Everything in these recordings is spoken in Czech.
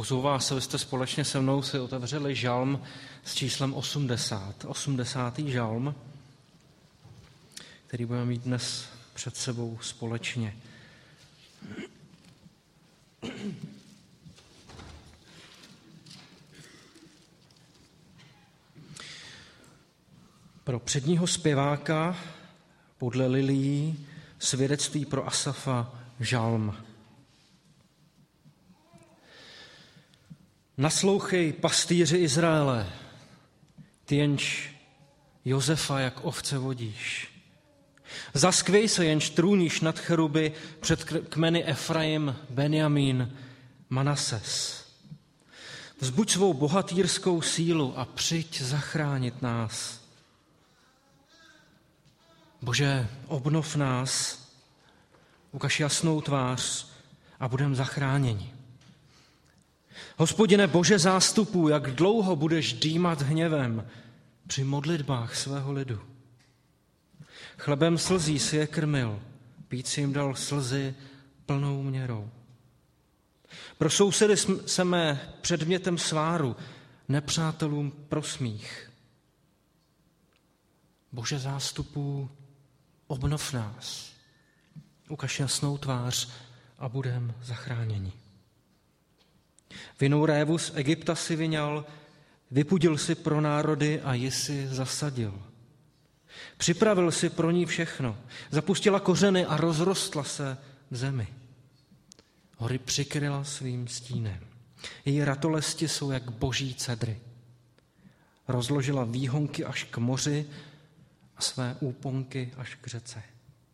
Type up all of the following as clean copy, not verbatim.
Pozvu vás, abyste společně se mnou si otevřeli žalm s číslem 80. 80. žalm, který budeme mít dnes před sebou společně. Pro předního zpěváka podle lilií svědectví pro Asafa žalm. Naslouchej, pastýři Izraele, ty jenž Josefa jak ovce vodíš. Zaskvěj se, jenž trůníš nad cheruby před kmeny Efraim, Benjamín, Manases. Vzbuď svou bohatýrskou sílu a přijď zachránit nás. Bože, obnov nás, ukaž jasnou tvář a budeme zachráněni. Hospodine Bože zástupů, jak dlouho budeš dýmat hněvem při modlitbách svého lidu. Chlebem slzí si je krmil, pít si jim dal slzy plnou měrou. Pro sousedy jsme předmětem sváru, nepřátelům prosmích. Bože zástupů, obnov nás, ukaž jasnou tvář a budem zachráněni. Vinou révu z Egypta si vyňal, vypudil si pro národy a ji si zasadil. Připravil si pro ní všechno, zapustila kořeny a rozrostla se v zemi. Hory přikryla svým stínem. Její ratolesti jsou jak boží cedry. Rozložila výhonky až k moři a své úponky až k řece.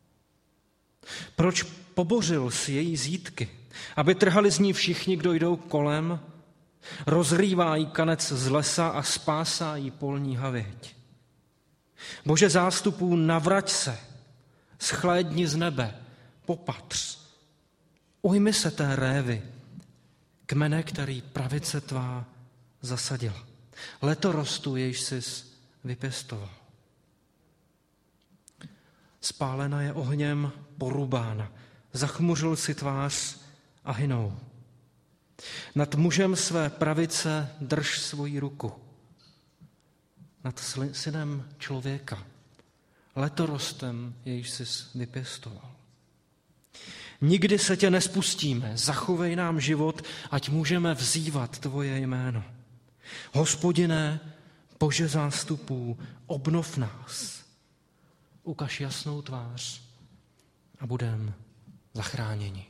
Proč pobořil si její zítky, aby trhali z ní všichni, kdo jdou kolem? Rozrývá jí kanec z lesa a spásá jí polní havěť. Bože zástupů, navrať se, shlédni z nebe, popatř. Ujmi se té révy, kmene, který pravice tvá zasadila. Letorostu, jejž sis vypěstoval. Spálena je ohněm porubána, zachmuřil si tvář a hynou. Nad mužem své pravice drž svoji ruku. Nad synem člověka, letorostem, jejž jsi vypěstoval. Nikdy se tě nespustíme, zachovej nám život, ať můžeme vzývat tvoje jméno. Hospodine, Bože zástupů, obnov nás, ukaž jasnou tvář a budeme zachráněni.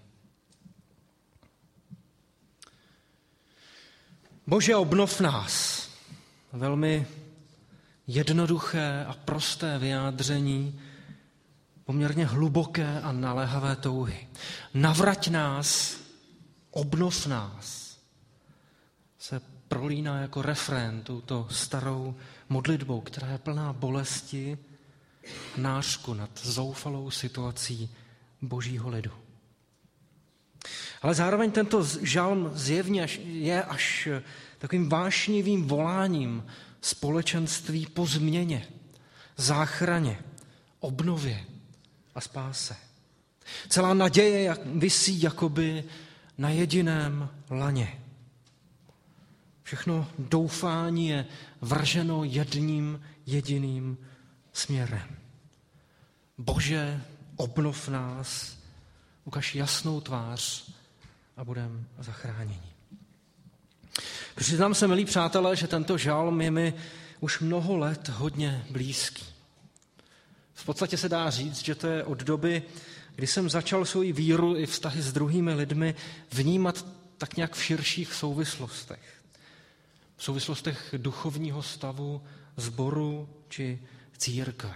Bože, obnov nás. Velmi jednoduché a prosté vyjádření, poměrně hluboké a naléhavé touhy. Navrať nás, obnov nás. Se prolíná jako refrén touto starou modlitbou, která je plná bolesti, nářku nad zoufalou situací božího lidu. Ale zároveň tento žalm zjevně je až takovým vášnivým voláním společenství po změně, záchraně, obnově a spáse. Celá naděje visí jakoby na jediném laně. Všechno doufání je vrženo jedním jediným směrem. Bože, obnov nás, ukaž jasnou tvář a budeme zachráněni. Přiznám se, milí přátelé, že tento žalm je mi už mnoho let hodně blízký. V podstatě se dá říct, že to je od doby, kdy jsem začal svou víru i vztahy s druhými lidmi vnímat tak nějak v širších souvislostech. V souvislostech duchovního stavu, sboru či církve.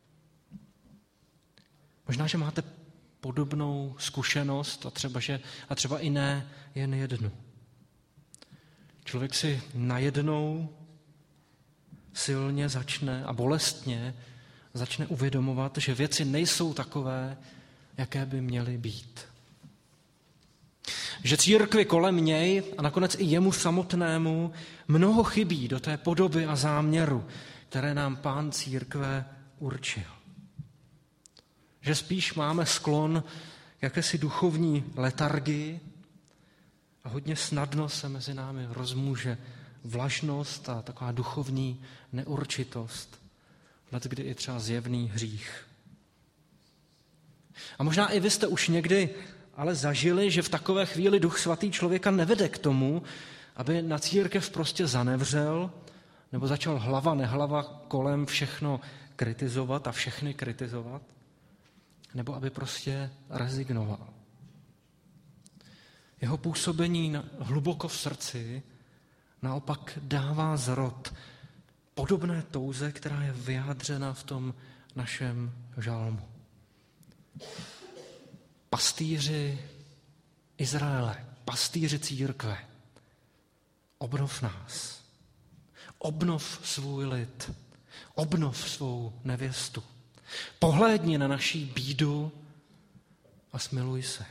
Možná, že máte podobnou zkušenost a třeba i ne jen jednu. Člověk si najednou silně a bolestně začne uvědomovat, že věci nejsou takové, jaké by měly být. Že církvi kolem něj a nakonec i jemu samotnému mnoho chybí do té podoby a záměru, které nám Pán církve určil. Že spíš máme sklon k jakési duchovní letargii a hodně snadno se mezi námi rozmůže vlažnost a taková duchovní neurčitost, letkdy i třeba zjevný hřích. A možná i vy jste už někdy ale zažili, že v takové chvíli Duch Svatý člověka nevede k tomu, aby na církev prostě zanevřel nebo začal hlava nehlava kolem všechno kritizovat a všechny kritizovat, nebo aby prostě rezignoval. Jeho působení hluboko v srdci naopak dává zrod podobné touze, která je vyjádřena v tom našem žalmu. Pastýři Izraele, pastýři církve, obnov nás, obnov svůj lid, obnov svou nevěstu, pohlédni na naší bídu a smiluj se.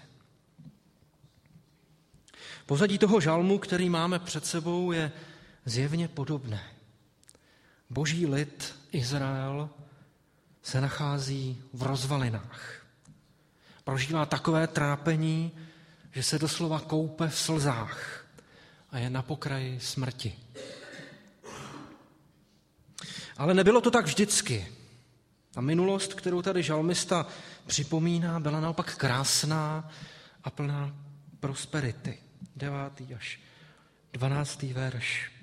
Pozadí toho žalmu, který máme před sebou, je zjevně podobné. Boží lid Izrael se nachází v rozvalinách. Prožívá takové trápení, že se doslova koupe v slzách a je na pokraji smrti. Ale nebylo to tak vždycky. A minulost, kterou tady žalmista připomíná, byla naopak krásná a plná prosperity. 9. až 12. verš.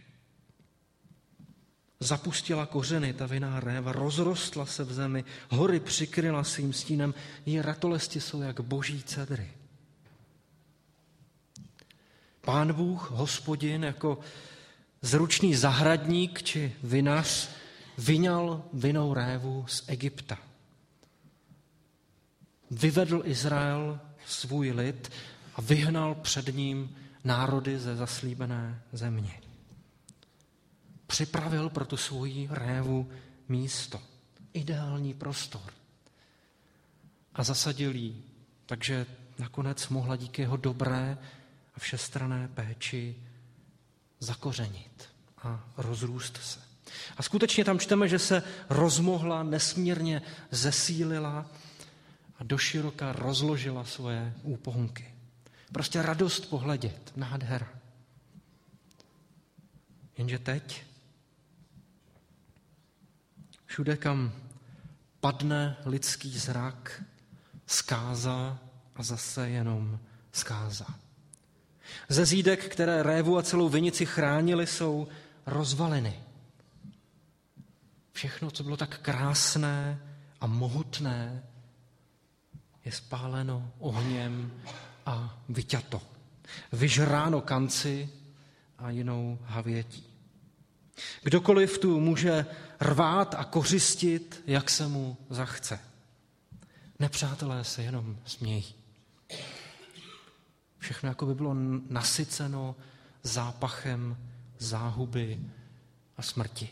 Zapustila kořeny ta vinná réva, rozrostla se v zemi, hory přikryla svým stínem, její ratolesti jsou jak boží cedry. Pán Bůh, Hospodin, jako zručný zahradník či vinař, vyňal vinnou révu z Egypta. Vyvedl Izrael svůj lid a vyhnal před ním národy ze zaslíbené země. Připravil pro tu svoji révu místo, ideální prostor a zasadil ji, takže nakonec mohla díky jeho dobré a všestranné péči zakořenit a rozrůst se. A skutečně tam čteme, že se rozmohla, nesmírně zesílila a doširoka rozložila svoje úponky. Prostě radost pohledět, nádhera. Jenže teď všude, kam padne lidský zrak, zkáza a zase jenom zkáza. Ze zídek, které révu a celou vinici chránily, jsou rozvaliny. Všechno, co bylo tak krásné a mohutné, je spáleno ohněm a vyťato. Vyžráno kanci a jinou havětí. Kdokoliv tu může rvát a kořistit, jak se mu zachce. Nepřátelé se jenom smějí. Všechno jako by bylo nasyceno zápachem záhuby a smrti.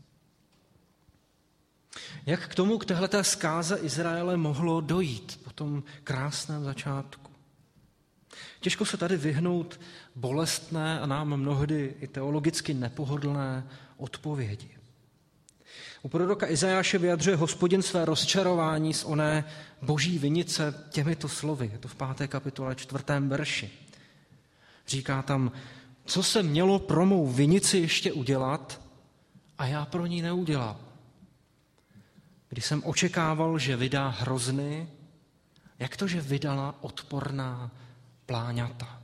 Jak k tomu, k téhleté zkáze Izraele mohlo dojít po tom krásném začátku? Těžko se tady vyhnout bolestné a nám mnohdy i teologicky nepohodlné odpovědi. U proroka Izajáše vyjadřuje Hospodin své rozčarování z oné boží vinice těmito slovy. Je to v 5. kapitole 4. verši. Říká tam, co se mělo pro mou vinici ještě udělat a já pro ní neudělal. Když jsem očekával, že vydá hrozny, jak to, že vydala odporná pláňata.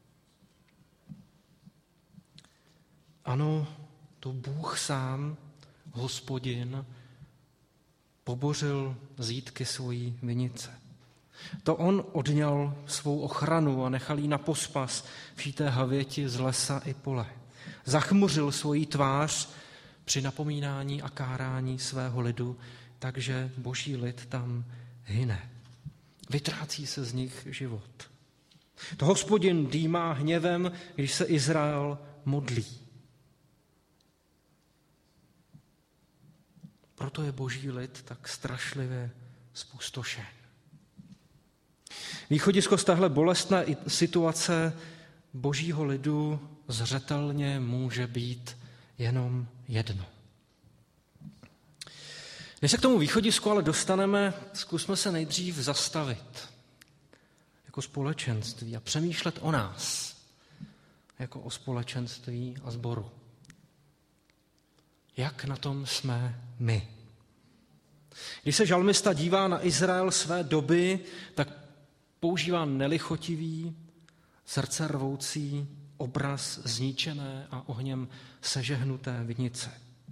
Ano, to Bůh sám, Hospodin, pobořil zítky svojí vinice. To on odňal svou ochranu a nechal jí na pospas všité havěti z lesa i pole. Zachmuřil svoji tvář při napomínání a kárání svého lidu, takže boží lid tam hyne. Vytrácí se z nich život. To Hospodin dýmá hněvem, když se Izrael modlí. Proto je boží lid tak strašlivě zpustošen. Východisko z téhle bolestné situace božího lidu zřetelně může být jenom jedno. Než se k tomu východisku ale dostaneme, zkusme se nejdřív zastavit jako společenství a přemýšlet o nás jako o společenství a sboru. Jak na tom jsme my? Když se žalmista dívá na Izrael své doby, tak používá nelichotivý, srdce rvoucí obraz zničené a ohněm sežehnuté vinice.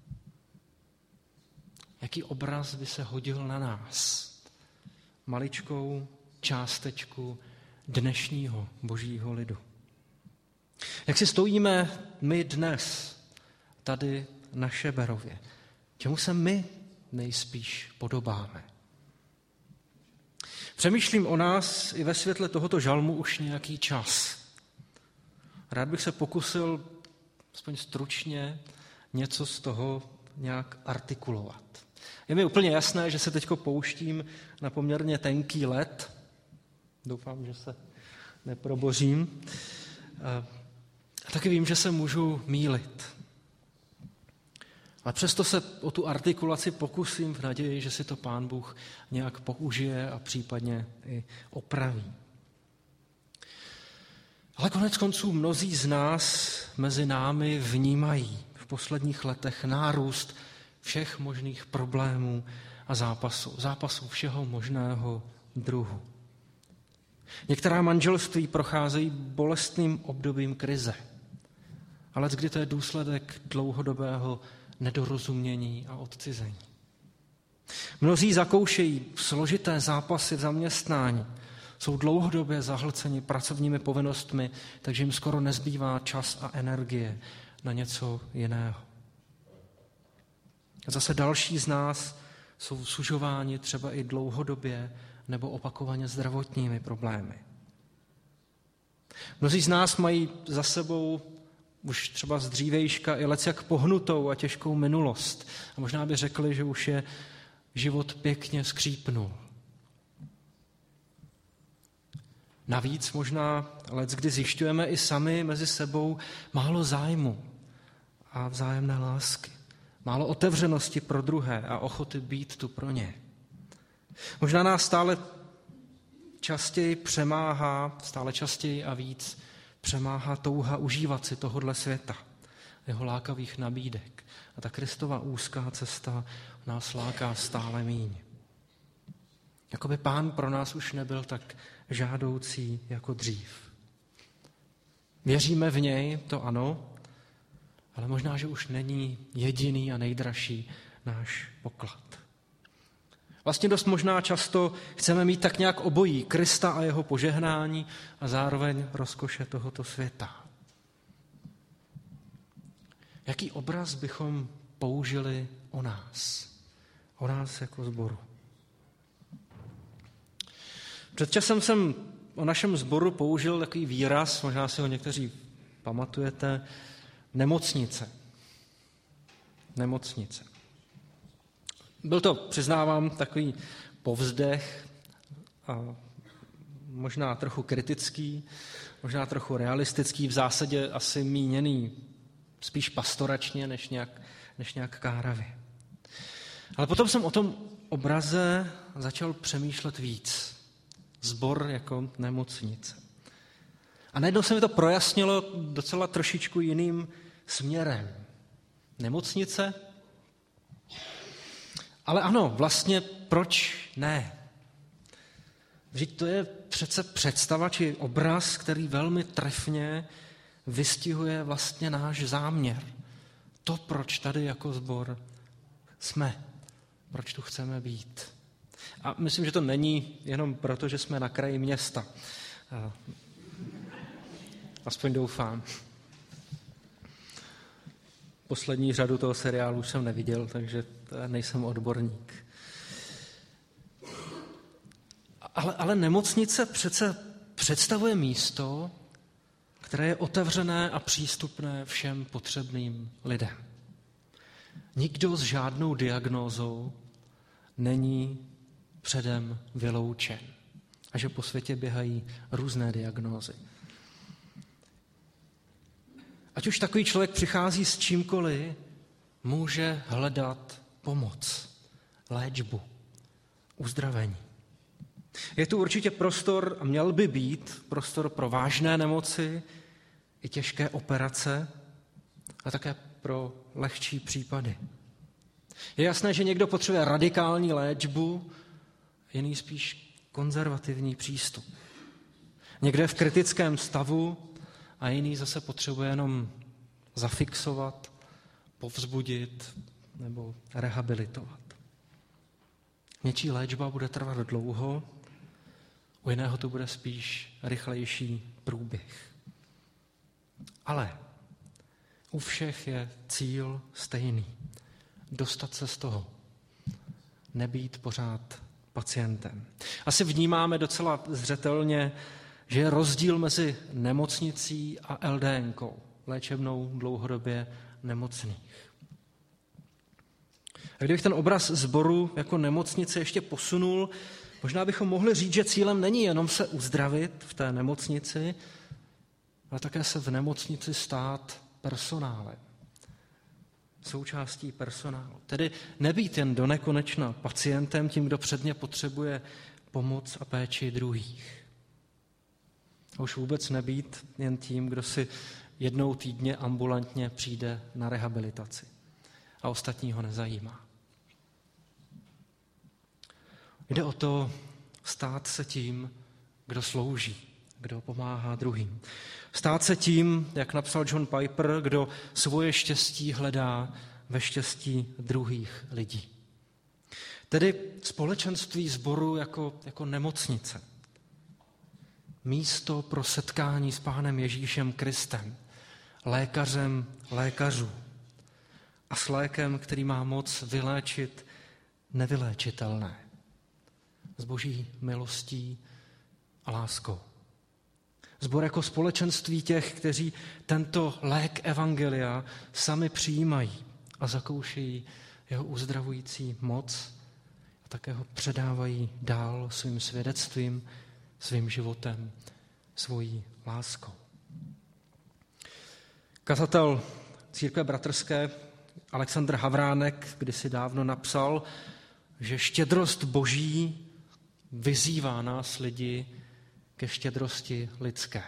Jaký obraz by se hodil na nás? Maličkou částečku dnešního božího lidu. Jak si stojíme my dnes tady na Šeberově? Čemu se my nejspíš podobáme? Přemýšlím o nás i ve světle tohoto žalmu už nějaký čas. Rád bych se pokusil aspoň stručně něco z toho nějak artikulovat. Je mi úplně jasné, že se teď pouštím na poměrně tenký led. Doufám, že se neprobořím. A taky vím, že se můžu mýlit. Ale přesto se o tu artikulaci pokusím v naději, že si to Pán Bůh nějak použije a případně i opraví. Ale konec konců mnozí z nás mezi námi vnímají v posledních letech nárůst všech možných problémů a zápasů všeho možného druhu. Některá manželství procházejí bolestným obdobím krize, ale kdy to je důsledek dlouhodobého nedorozumění a odcizení. Mnozí zakoušejí složité zápasy v zaměstnání, jsou dlouhodobě zahlceni pracovními povinnostmi, takže jim skoro nezbývá čas a energie na něco jiného. A zase další z nás jsou sužováni třeba i dlouhodobě nebo opakovaně zdravotními problémy. Mnozí z nás mají za sebou už třeba z dřívejška i lecjak pohnutou a těžkou minulost. A možná by řekli, že už je život pěkně skřípnul. Navíc možná leckdy zjišťujeme i sami mezi sebou málo zájmu a vzájemné lásky. Málo otevřenosti pro druhé a ochoty být tu pro ně. Možná nás stále častěji a víc přemáhá touha užívat si tohodle světa, jeho lákavých nabídek. A ta Kristova úzká cesta nás láká stále míň. Jakoby Pán pro nás už nebyl tak žádoucí jako dřív. Věříme v něj, to ano, ale možná, že už není jediný a nejdražší náš poklad. Vlastně dost možná často chceme mít tak nějak obojí, Krista a jeho požehnání a zároveň rozkoše tohoto světa. Jaký obraz bychom použili o nás jako sboru? Před časem jsem o našem sboru použil takový výraz, možná si ho někteří pamatujete, nemocnice. Byl to, přiznávám, takový povzdech, a možná trochu kritický, možná trochu realistický, v zásadě asi míněný spíš pastoračně, než nějak káravě. Ale potom jsem o tom obraze začal přemýšlet víc. Sbor jako nemocnice. A najednou se mi to projasnilo docela trošičku jiným směrem. Nemocnice? Ale ano, vlastně proč ne? Vždyť to je přece představa či obraz, který velmi trefně vystihuje vlastně náš záměr. To, proč tady jako sbor jsme, proč tu chceme být. A myslím, že to není jenom proto, že jsme na kraji města. Aspoň doufám. Poslední řadu toho seriálu jsem neviděl, takže nejsem odborník. Ale nemocnice přece představuje místo, které je otevřené a přístupné všem potřebným lidem. Nikdo s žádnou diagnózou není předem vyloučen. A že po světě běhají různé diagnózy. Ať už takový člověk přichází s čímkoliv, může hledat pomoc, léčbu, uzdravení. Je tu určitě prostor, a měl by být prostor pro vážné nemoci i těžké operace, a také pro lehčí případy. Je jasné, že někdo potřebuje radikální léčbu, jiný spíš konzervativní přístup. Někdo je v kritickém stavu a jiný zase potřebuje jenom zafixovat, povzbudit nebo rehabilitovat. Něčí léčba bude trvat dlouho, u jiného to bude spíš rychlejší průběh. Ale u všech je cíl stejný. Dostat se z toho. Nebýt pořád pacientem. Asi vnímáme docela zřetelně, že je rozdíl mezi nemocnicí a LDNkou, léčebnou dlouhodobě nemocných. A kdybych ten obraz sboru jako nemocnice ještě posunul, možná bychom mohli říct, že cílem není jenom se uzdravit v té nemocnici, ale také se v nemocnici stát personálem. Součástí personálu. Tedy nebýt jen donekonečna pacientem, tím, kdo předně potřebuje pomoc a péči druhých. A už vůbec nebýt jen tím, kdo si jednou týdně ambulantně přijde na rehabilitaci a ostatního nezajímá. Jde o to stát se tím, kdo slouží, kdo pomáhá druhým. Stát se tím, jak napsal John Piper, kdo svoje štěstí hledá ve štěstí druhých lidí. Tedy společenství sboru jako nemocnice. Místo pro setkání s Pánem Ježíšem Kristem, lékařem lékařů a s lékem, který má moc vyléčit nevyléčitelné. S Boží milostí a láskou. Sbor jako společenství těch, kteří tento lék evangelia sami přijímají a zakoušejí jeho uzdravující moc a také ho předávají dál svým svědectvím, svým životem, svojí láskou. Kazatel Církve bratrské Alexandr Havránek kdysi dávno napsal, že štědrost Boží vyzývá nás lidi ke štědrosti lidské.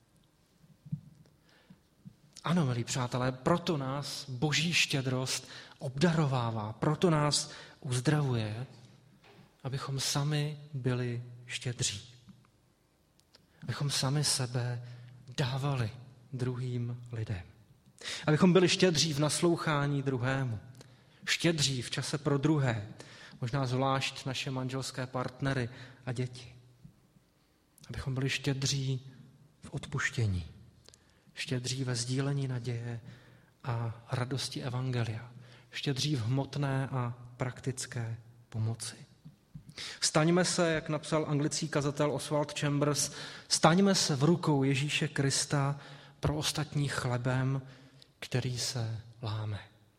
Ano, milí přátelé, proto nás Boží štědrost obdarovává, proto nás uzdravuje, abychom sami byli štědří. Abychom sami sebe dávali druhým lidem. Abychom byli štědří v naslouchání druhému. Štědří v čase pro druhé, možná zvlášť naše manželské partnery a děti. Abychom byli štědří v odpuštění. Štědří ve sdílení naděje a radosti evangelia. Štědří v hmotné a praktické pomoci. Staňme se, jak napsal anglický kazatel Oswald Chambers, staňme se v rukou Ježíše Krista pro ostatní chlebem, který se láme.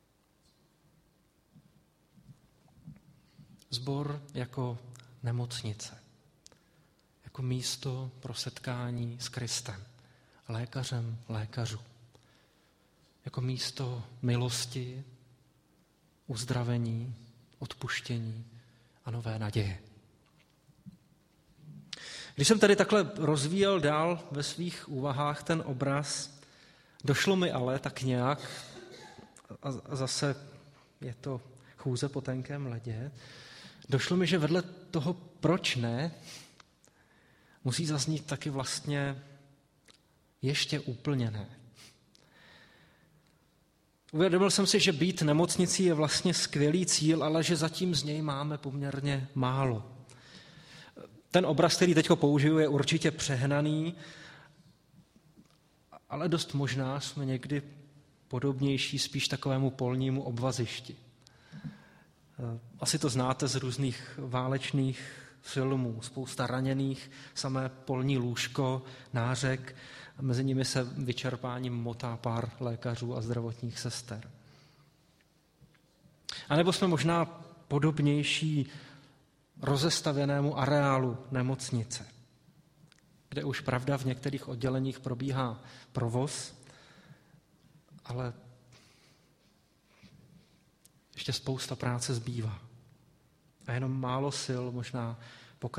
Sbor jako nemocnice, jako místo pro setkání s Kristem, lékařem lékařů, jako místo milosti, uzdravení, odpuštění a nové naděje. Když jsem tady takhle rozvíjel dál ve svých úvahách ten obraz, došlo mi ale tak nějak, a zase je to chůze po tenkém ledě, došlo mi, že vedle toho proč ne, musí zaznít taky vlastně ještě úplně ne. Uvědomil jsem si, že být nemocnicí je vlastně skvělý cíl, ale že zatím z něj máme poměrně málo. Ten obraz, který teď použiju, je určitě přehnaný, ale dost možná jsme někdy podobnější spíš takovému polnímu obvazišti. Asi to znáte z různých válečných filmů. Spousta raněných, samé polní lůžko, nářek, a mezi nimi se vyčerpáním motá pár lékařů a zdravotních sester. A nebo jsme možná podobnější rozestavěnému areálu nemocnice, kde už pravda v některých odděleních probíhá provoz, ale ještě spousta práce zbývá. A jenom málo sil možná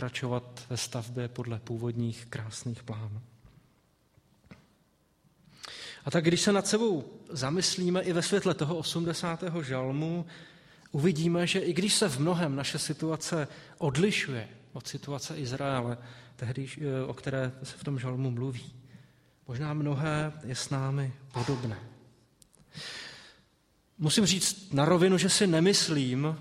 pokračovat ve stavbě podle původních krásných plánů. A tak když se nad sebou zamyslíme i ve světle toho 80. žalmu, uvidíme, že i když se v mnohem naše situace odlišuje od situace Izraele, tehdy, o které se v tom žalmu mluví, možná mnohé je s námi podobné. Musím říct na rovinu, že si nemyslím,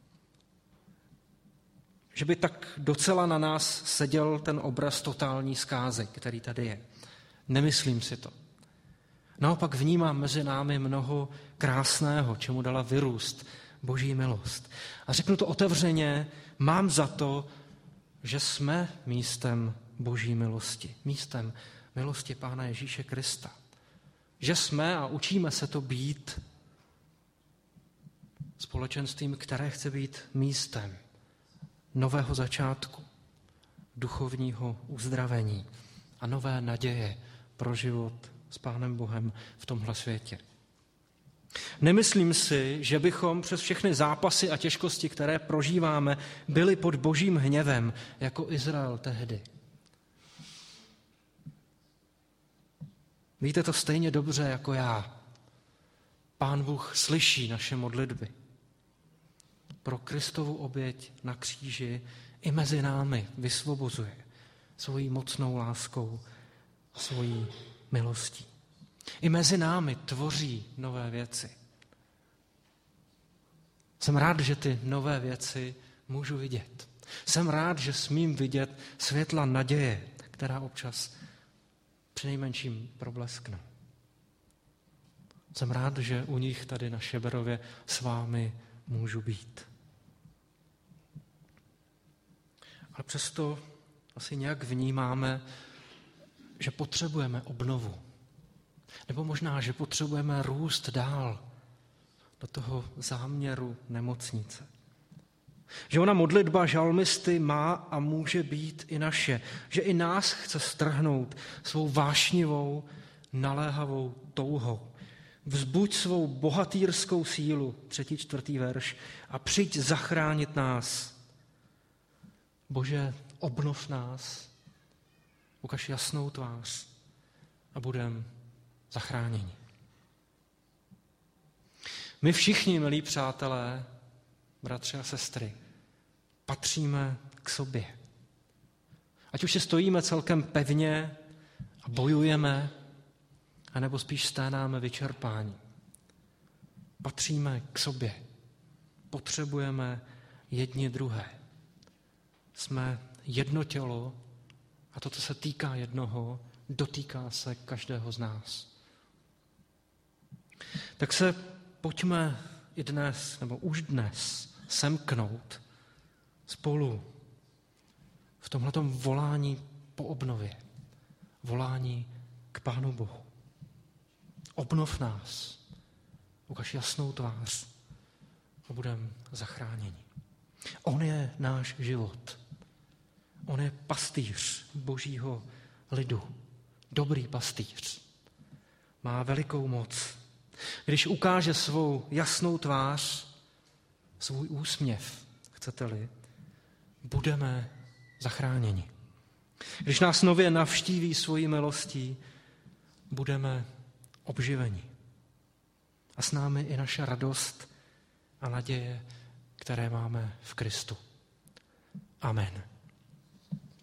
že by tak docela na nás seděl ten obraz totální zkázy, který tady je. Nemyslím si to. Naopak vnímám mezi námi mnoho krásného, čemu dala vyrůst Boží milost. A řeknu to otevřeně, mám za to, že jsme místem Boží milosti, místem milosti Pána Ježíše Krista. Že jsme a učíme se to být společenstvím, které chce být místem nového začátku, duchovního uzdravení a nové naděje pro život s Pánem Bohem v tomhle světě. Nemyslím si, že bychom přes všechny zápasy a těžkosti, které prožíváme, byli pod Božím hněvem, jako Izrael tehdy. Víte to stejně dobře jako já. Pán Bůh slyší naše modlitby. Pro Kristovu oběť na kříži i mezi námi vysvobozuje svojí mocnou láskou a svojí milostí. I mezi námi tvoří nové věci. Jsem rád, že ty nové věci můžu vidět. Jsem rád, že smím vidět světla naděje, která občas přinejmenším probleskne. Jsem rád, že u nich tady na Šeberově s vámi můžu být. Ale přesto asi nějak vnímáme, že potřebujeme obnovu. Nebo možná, že potřebujeme růst dál do toho záměru nemocnice. Že ona modlitba žalmisty má a může být i naše. Že i nás chce strhnout svou vášnivou, naléhavou touhou. Vzbuď svou bohatýrskou sílu, 3., 4. verš, a přijď zachránit nás. Bože, obnov nás, ukaž jasnou tvář a budeme zachráněni. My všichni, milí přátelé, bratři a sestry, patříme k sobě. Ať už si stojíme celkem pevně a bojujeme, anebo spíš sténáme vyčerpání. Patříme k sobě. Potřebujeme jedni druhé. Jsme jedno tělo a to, co se týká jednoho, dotýká se každého z nás. Tak se pojďme i dnes, nebo už dnes, semknout spolu v tomhletom volání po obnově, volání k Pánu Bohu. Obnov nás, ukaž jasnou tvář a budeme zachráněni. On je náš život. On je pastýř Božího lidu. Dobrý pastýř. Má velikou moc. Když ukáže svou jasnou tvář, svůj úsměv, chcete-li, budeme zachráněni. Když nás nově navštíví svojí milostí, budeme obživeni. A s námi i naše radost a naděje, které máme v Kristu. Amen.